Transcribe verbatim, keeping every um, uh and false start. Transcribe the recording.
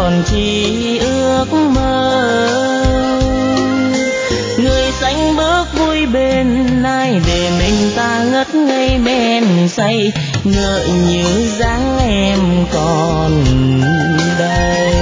còn chỉ ước mơ. Người xanh bước vui bên ai để mình ta ngất ngây men say, ngỡ như dáng em còn đây.